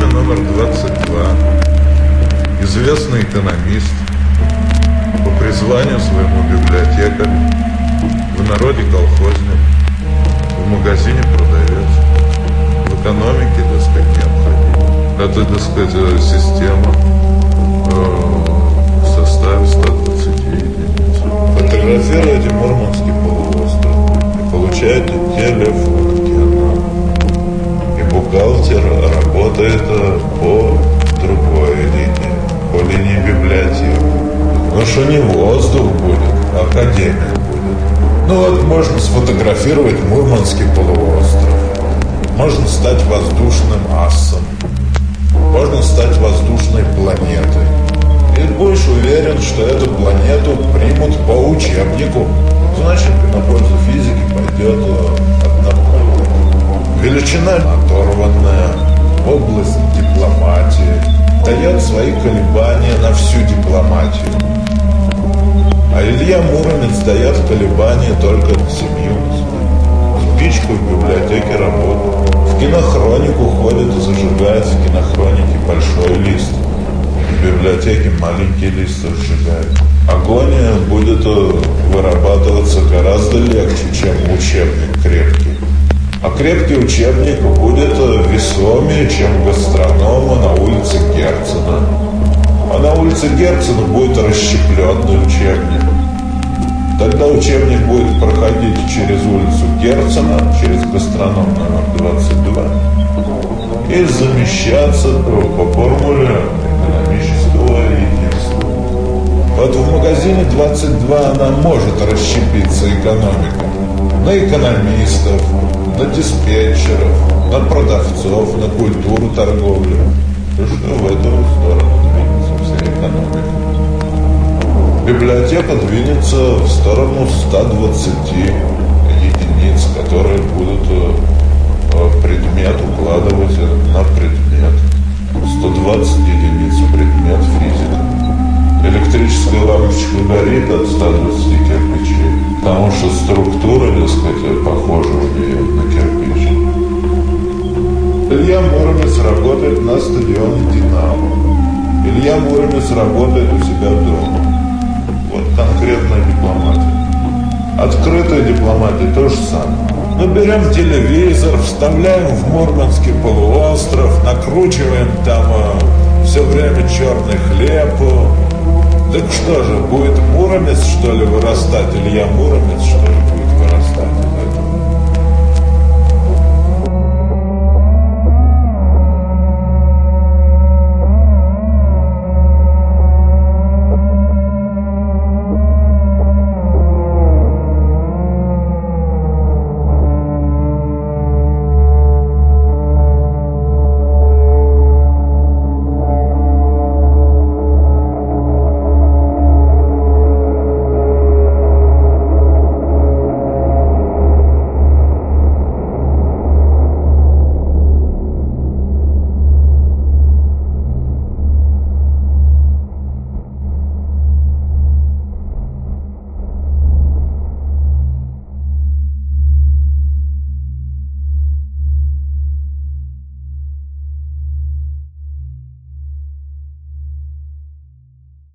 магазине номер 22 известный экономист, по призванию своему библиотекарь, в народе колхозник, в магазине продавец, в экономике, так сказать, необходимо. Это, так сказать, система в составе 120 единиц. Фотографируйте Мурманский полуостров и получаете телефон. И бухгалтер работает по другой линии, по линии библиотеки. Ну что не воздух будет, а академия будет. Ну вот можно сфотографировать Мурманский полуостров. Можно стать воздушным асом. Можно стать воздушной планетой. И будешь уверен, что эту планету примут по учебнику. Значит, на пользу физики пойдет однополая. Величина оторванная, область дипломатии, дает свои колебания на всю дипломатию. А Илья Муромец дает колебания только на семью. Спичку в библиотеке работает. В кинохронику ходит и зажигает в кинохронике большой лист. В библиотеке маленький лист зажигает. Агония будет вырабатываться гораздо легче, чем учебник крепкий. А крепкий учебник будет весомее, чем гастронома на улице Герцена. А на улице Герцена будет расщепленный учебник. Тогда учебник будет проходить через улицу Герцена, через гастроном номер 22 и замещаться по формуле экономического единства. Вот в магазине 22 она может расщепиться, экономика, на экономистов, на диспетчеров, на продавцов, на культуру торговли. И что в эту сторону двинется вся экономика. Библиотека двинется в сторону 120 единиц, которые будут предмет укладывать на предмет. 120 единиц предмет физика. Электрическая лампочка горит от 120 кирпичей, потому что структура, так сказать, похожа у нее на кирпич. Илья Муромец работает на стадионе «Динамо». Илья Муромец работает у себя дома. Вот конкретная дипломатия. Открытая дипломатия то же самое. Мы берем телевизор, вставляем в Мурманский полуостров, накручиваем там все время черный хлеб. Так что же, будет Муромец, что ли, вырастать? Илья Муромец, что ли?